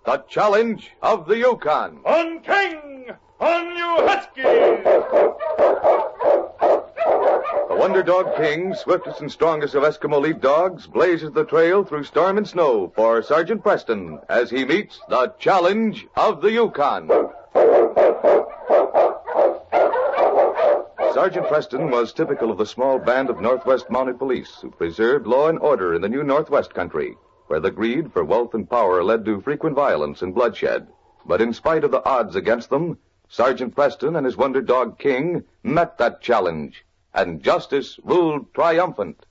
the challenge of the Yukon. On King! On you Huskies! The Wonder Dog King, swiftest and strongest of Eskimo lead dogs, blazes the trail through storm and snow for Sergeant Preston as he meets the challenge of the Yukon. Sergeant Preston was typical of the small band of Northwest Mounted Police who preserved law and order in the new Northwest country, where the greed for wealth and power led to frequent violence and bloodshed. But in spite of the odds against them, Sergeant Preston and his Wonder Dog King met that challenge, and justice ruled triumphant.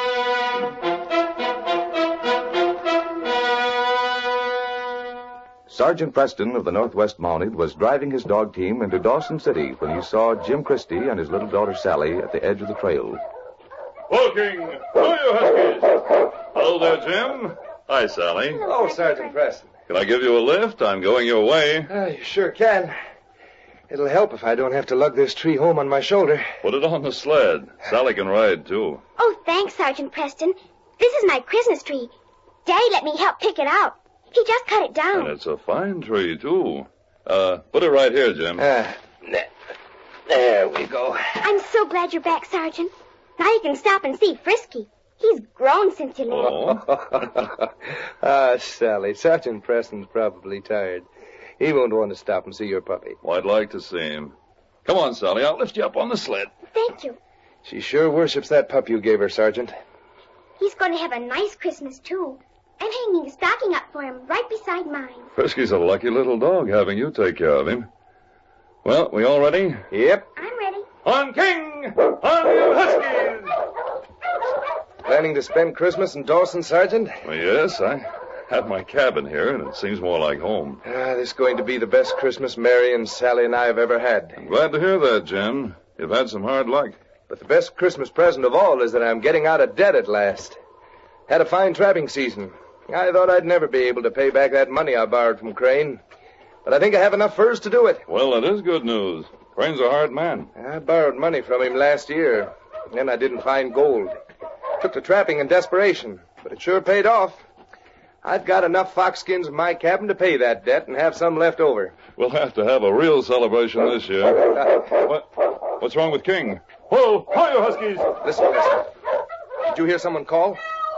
Sergeant Preston of the Northwest Mounted was driving his dog team into Dawson City when he saw Jim Christie and his little daughter Sally at the edge of the trail. Hello, King. Hello, you Huskies. Hello there, Jim. Hi, Sally. Hello, Sergeant Preston. Can I give you a lift? I'm going your way. You sure can. It'll help if I don't have to lug this tree home on my shoulder. Put it on the sled. Sally can ride, too. Oh, thanks, Sergeant Preston. This is my Christmas tree. Daddy let me help pick it out. He just cut it down. And it's a fine tree, too. Put it right here, Jim. There we go. I'm so glad you're back, Sergeant. Now you can stop and see Frisky. He's grown since you left. Sally, Sergeant Preston's probably tired. He won't want to stop and see your puppy. Well, I'd like to see him. Come on, Sally. I'll lift you up on the sled. Thank you. She sure worships that pup you gave her, Sergeant. He's going to have a nice Christmas, too. I'm hanging a stocking up for him right beside mine. Frisky's a lucky little dog having you take care of him. Well, we all ready? Yep. I'm ready. On King! On you Huskies! Planning to spend Christmas in Dawson, Sergeant? Well, yes, I have my cabin here, and it seems more like home. This is going to be the best Christmas Mary and Sally and I have ever had. I'm glad to hear that, Jim. You've had some hard luck. But the best Christmas present of all is that I'm getting out of debt at last. Had a fine trapping season. I thought I'd never be able to pay back that money I borrowed from Crane. But I think I have enough furs to do it. Well, that is good news. Crane's a hard man. I borrowed money from him last year. Then I didn't find gold. Took to trapping in desperation, but it sure paid off. I've got enough fox skins in my cabin to pay that debt and have some left over. We'll have to have a real celebration this year. What's wrong with King? Whoa! Hi, you Huskies! Listen. Did you hear someone call?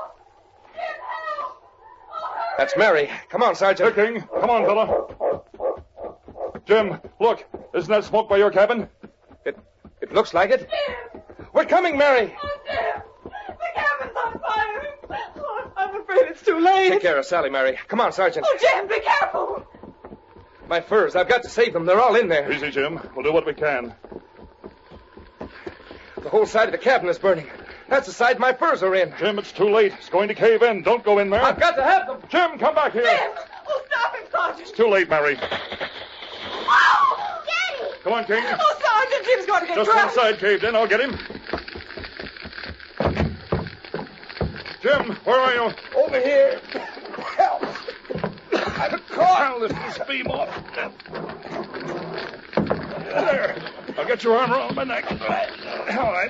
That's Mary. Come on, Sergeant. Here, King. Come on, fella. Jim, look. Isn't that smoke by your cabin? It looks like it. We're coming, Mary. Oh, Jim! The cabin's on fire! Oh, I'm afraid it's too late. Take care of Sally, Mary. Come on, Sergeant. Oh, Jim, be careful! My furs. I've got to save them. They're all in there. Easy, Jim. We'll do what we can. The whole side of the cabin is burning. That's the side my furs are in. Jim, it's too late. It's going to cave in. Don't go in there. I've got to have them. Jim, come back here. Jim! Oh, stop him, Sergeant! It's too late, Mary. Oh, Daddy! Come on, King. Oh, Sergeant, Jim's going to get Just crushed. one side caved in. I'll get him. Jim, where are you? Over here. Help. I'm caught. I'll lift this beam off. There. I'll get your arm around my neck. All right.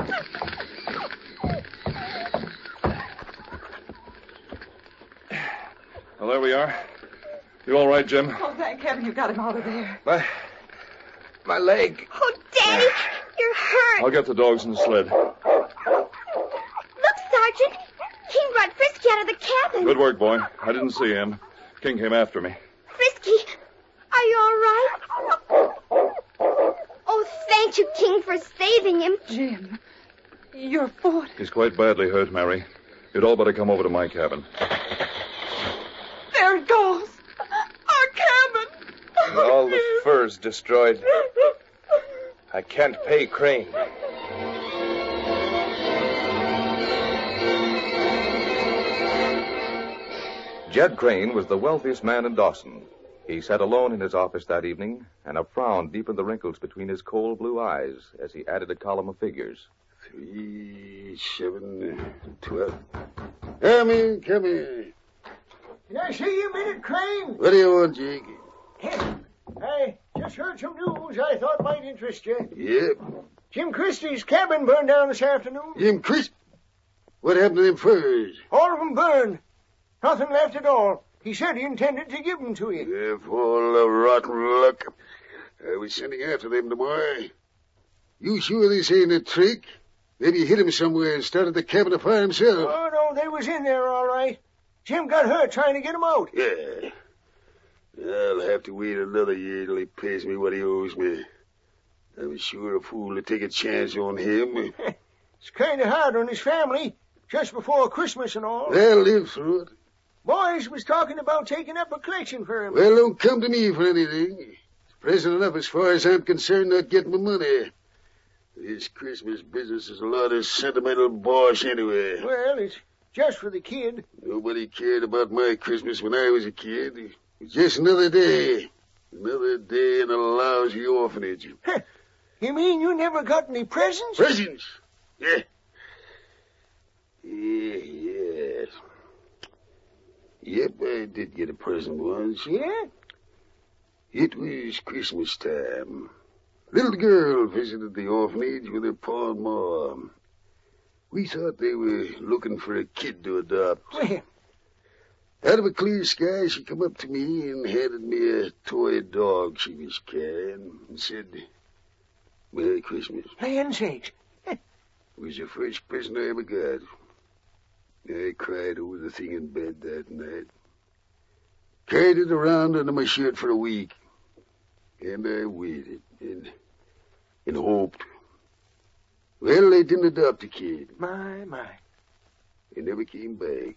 Well, there we are. You all right, Jim? Oh, thank heaven you got him out of there. My leg. Oh, Daddy, you're hurt. I'll get the dogs in the sled. Look, Sergeant. King brought Frisky out of the cabin. Good work, boy. I didn't see him. King came after me. Frisky, are you all right? Oh, thank you, King, for saving him. Jim, your foot. He's quite badly hurt, Mary. You'd all better come over to my cabin. There it goes. Our cabin. And all the furs destroyed. I can't pay Crane. Jed Crane was the wealthiest man in Dawson. He sat alone in his office that evening, and a frown deepened the wrinkles between his cold blue eyes as he added a column of figures. 3, 7, 12. Come in. Can I see you a minute, Crane? What do you want, Jake? I just heard some news I thought might interest you. Yep. Jim Christie's cabin burned down this afternoon. Jim Crisp. What happened to them furs? All of them burned. Nothing left at all. He said he intended to give them to you. If all the rotten luck. I was sending after them tomorrow. You sure this ain't a trick? Maybe he hid him somewhere and started the cabin afire himself. Oh, no, they was in there all right. Jim got hurt trying to get him out. Yeah. I'll have to wait another year till he pays me what he owes me. I was sure a fool to take a chance on him. It's kind of hard on his family, just before Christmas and all. They'll live through it. Boys was talking about taking up a collection for him. Well, don't come to me for anything. It's present enough as far as I'm concerned not getting my money. This Christmas business is a lot of sentimental bosh anyway. Well, it's just for the kid. Nobody cared about my Christmas when I was a kid. It was just another day. Another day in a lousy orphanage. You mean you never got any presents? Presents? Yeah. Yes. Yep, I did get a present once. Yeah? It was Christmas time. Little girl visited the orphanage with her pa and ma. We thought they were looking for a kid to adopt. Well, Out of a clear sky, she come up to me and handed me a toy dog she was carrying and said, "Merry Christmas." land sakes. It was the first present I ever got. I cried over the thing in bed that night. Carried it around under my shirt for a week. And I waited and hoped. Well, they didn't adopt the kid. My. They never came back.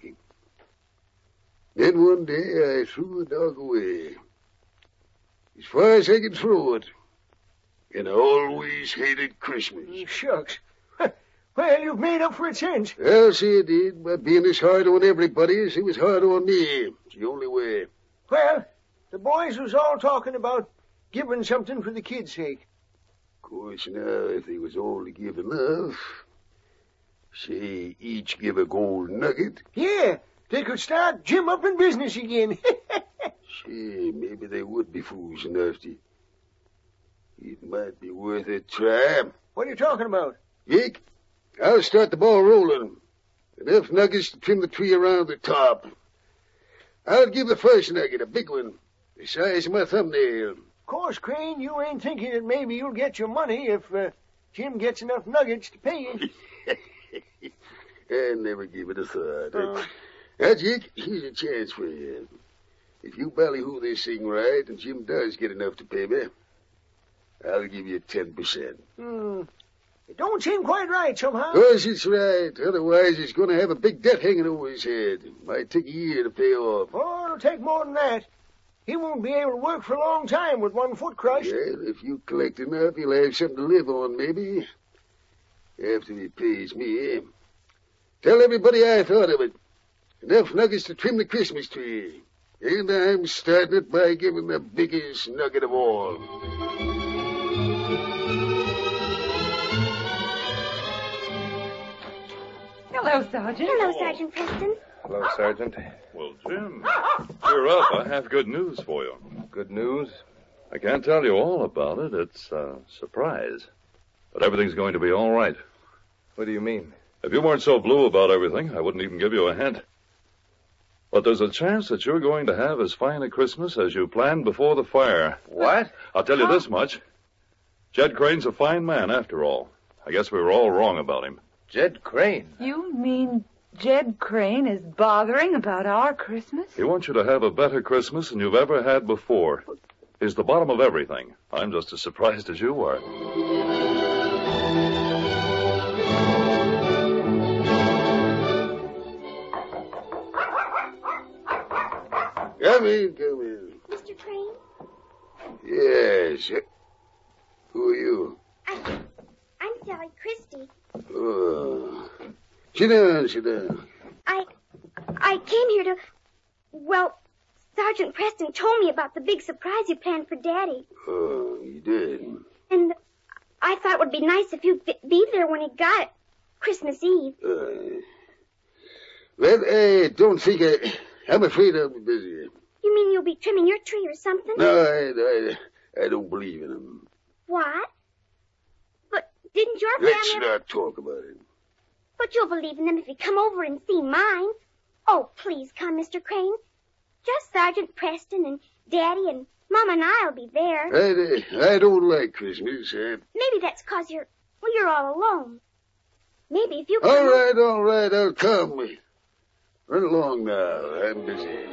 Then one day I threw the dog away. As far as I could throw it. And I always hated Christmas. Shucks. Well, you've made up for it since. I'll say it did, but being as hard on everybody as it was hard on me. It's the only way. Well, the boys was all talking about giving something for the kid's sake. Of course, now, if they was all to give enough, say each give a gold nugget, Yeah, they could start Jim up in business again. maybe they would be fools enough to. It might be worth a try. What are you talking about? Jake, I'll start the ball rolling. Enough nuggets to trim the tree around the top. I'll give the first nugget, a big one, the size of my thumbnail. Of course, Crane, you ain't thinking that maybe you'll get your money if Jim gets enough nuggets to pay you. I never give it a thought. Now, Jake, here's a chance for you. If you ballyhoo this thing right and Jim does get enough to pay me, I'll give you 10%. It don't seem quite right somehow. Of course it's right. Otherwise, he's going to have a big debt hanging over his head. Might take a year to pay off. Oh, it'll take more than that. He won't be able to work for a long time with one foot crushed. Well, if you collect enough, he'll have something to live on, maybe. After he pays me. Tell everybody I thought of it. Enough nuggets to trim the Christmas tree. And I'm starting it by giving the biggest nugget of all. Hello, Sergeant. Hello, Sergeant Preston. Hello, Sergeant. Well, Jim, cheer up. I have good news for you. Good news? I can't tell you all about it. It's a surprise. But everything's going to be all right. What do you mean? If you weren't so blue about everything, I wouldn't even give you a hint. But there's a chance that you're going to have as fine a Christmas as you planned before the fire. What? I'll tell you this much. Jed Crane's a fine man, after all. I guess we were all wrong about him. Jed Crane. You mean Jed Crane is bothering about our Christmas? He wants you to have a better Christmas than you've ever had before. He's the bottom of everything. I'm just as surprised as you are. Come in. Mr. Crane? Yes. Who are you? I'm Sally Christie. Oh. Sit down. I came here to... Well, Sergeant Preston told me about the big surprise you planned for Daddy. Oh, you did? And I thought it would be nice if you'd be there when he got it. Christmas Eve. Well, I don't think I'm afraid I'll be busy. You mean you'll be trimming your tree or something? No, I don't believe in him. What? But didn't your family... Let's not talk about it. But you'll believe in them if you come over and see mine. Oh, please come, Mr. Crane. Just Sergeant Preston and Daddy and Mom and I'll be there. I don't like Christmas. Maybe that's 'cause you're all alone. Maybe if you come All right, I'll come. Run along now. I'm busy.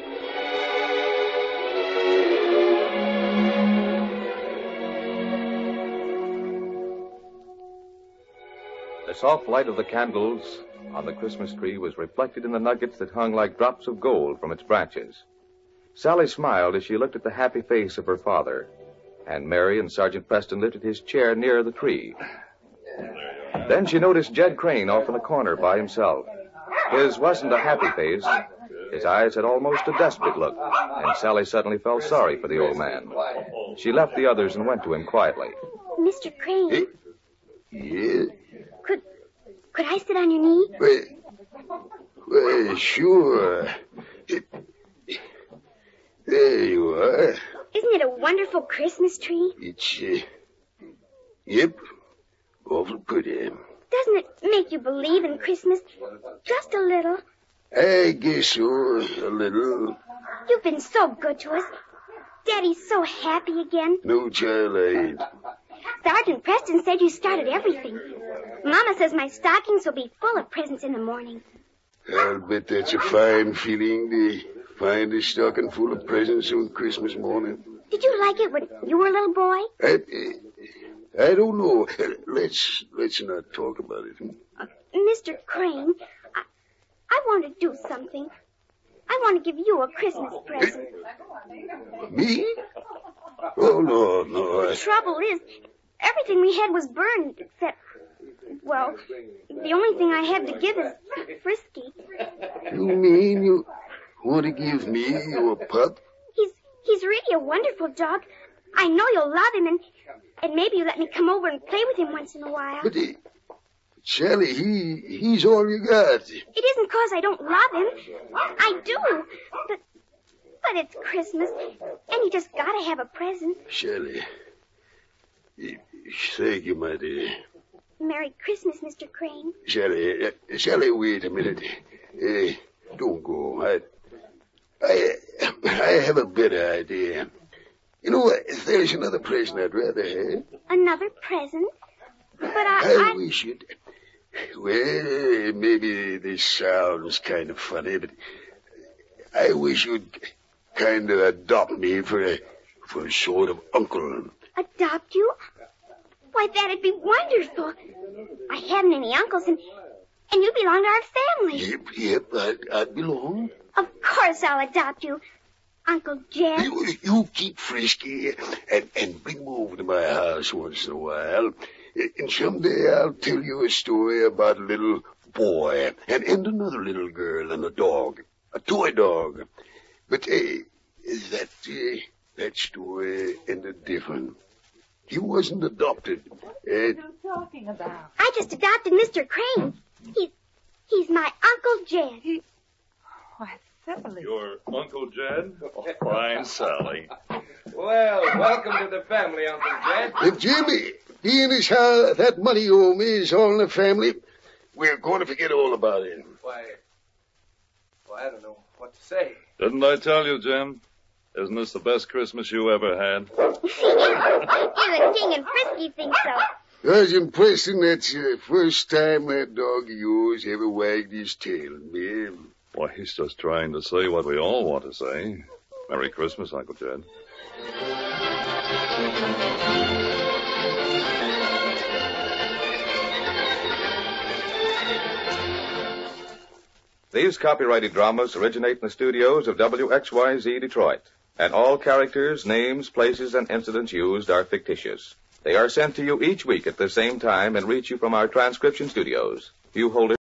The soft light of the candles on the Christmas tree was reflected in the nuggets that hung like drops of gold from its branches. Sally smiled as she looked at the happy face of her father, and Mary and Sergeant Preston lifted his chair near the tree. Then she noticed Jed Crane off in the corner by himself. His wasn't a happy face. His eyes had almost a desperate look, and Sally suddenly felt sorry for the old man. She left the others and went to him quietly. Mr. Crane, Yeah? could I sit on your knee? Well, sure. There you are. Isn't it a wonderful Christmas tree? It's, yep, awful pretty. Doesn't it make you believe in Christmas just a little? I guess so, a little. You've been so good to us. Daddy's so happy again. No, child, I ain't. Sergeant Preston said you started everything. Mama says my stockings will be full of presents in the morning. I'll bet that's a fine feeling to find a stocking full of presents on Christmas morning. Did you like it when you were a little boy? I don't know. Let's not talk about it. Mr. Crane, I want to do something. I want to give you a Christmas present. Me? Oh, no. The trouble is, everything we had was burned except, well, the only thing I have to give is Frisky. You mean you want to give me your pup? He's really a wonderful dog. I know you'll love him, and maybe you'll let me come over and play with him once in a while. But, Sally, he's all you got. It isn't 'cause I don't love him. I do. But it's Christmas, and you just gotta have a present. Sally, thank you, my dear. Merry Christmas, Mr. Crane. Sally, wait a minute. Don't go. I have a better idea. You know, there's another present I'd rather have. Another present? But I wish you'd... Well, maybe this sounds kind of funny, but I wish you'd kind of adopt me for a sort of uncle. Adopt you? Why, that'd be wonderful. I haven't any uncles, and you belong to our family. Yep, I'd belong. Of course I'll adopt you, Uncle Jed. You keep Frisky and bring him over to my house once in a while. And someday I'll tell you a story about a little boy and another little girl and a dog, a toy dog. But that story ended different. He wasn't adopted. What are you talking about? I just adopted Mr. Crane. He's my Uncle Jed. Why, Sally. Your Uncle Jed? Oh, fine, Sally. Well, welcome to the family, Uncle Jed. If Jimmy, being as how that money you owe me is all in the family, we're going to forget all about it. Why, I don't know what to say. Didn't I tell you, Jim? Isn't this the best Christmas you ever had? Even King and Frisky think so. Sergeant Preston, that's the first time that dog of yours ever wagged his tail at me. Why, he's just trying to say what we all want to say. Merry Christmas, Uncle Jed. These copyrighted dramas originate in the studios of WXYZ Detroit, and all characters, names, places, and incidents used are fictitious. They are sent to you each week at the same time and reach you from our transcription studios. View holders